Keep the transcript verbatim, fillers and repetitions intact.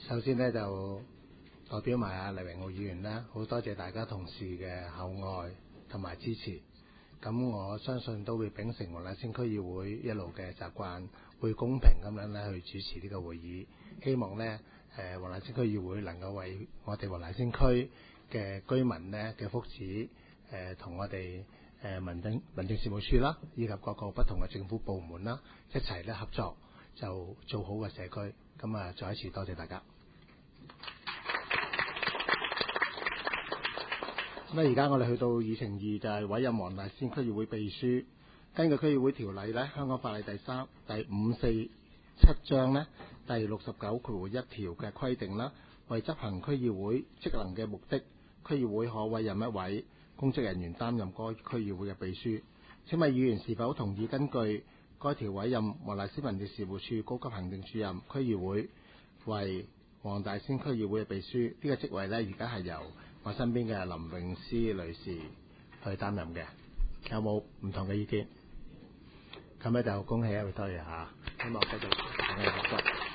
首先呢，就代表埋阿黎榮浩議員啦，好多謝大家同事嘅厚愛同埋支持。咁我相信都會秉承黃大仙區議會一路嘅習慣，會公平咁樣咧去主持呢個會議。希望呢，誒黃大仙區議會能夠為我哋黃大仙區嘅居民呢嘅福祉，誒同我哋誒民政民政事務處啦，以及各個不同嘅政府部門啦，一齊咧合作，就做好個社區。咁啊，再一次多謝大家。咁而家我哋去到議程二，就係委任黃大仙區議會秘書。根據區議會條例咧，香港法例第三、第五四七章咧，第六十九條一條嘅規定啦，為執行區議會職能嘅目的，區議會可委任一位公職人員擔任該區議會嘅秘書。請問議員是否同意根據該條委任黃大仙民政事務處高級行政主任區議會為黃大仙區議會嘅秘書？呢、這個職位呢，而家係由我身邊嘅林詠詩女士去擔任嘅。有冇唔同嘅意見？咁咧就恭喜啊，多謝嚇，希望繼續同你合作。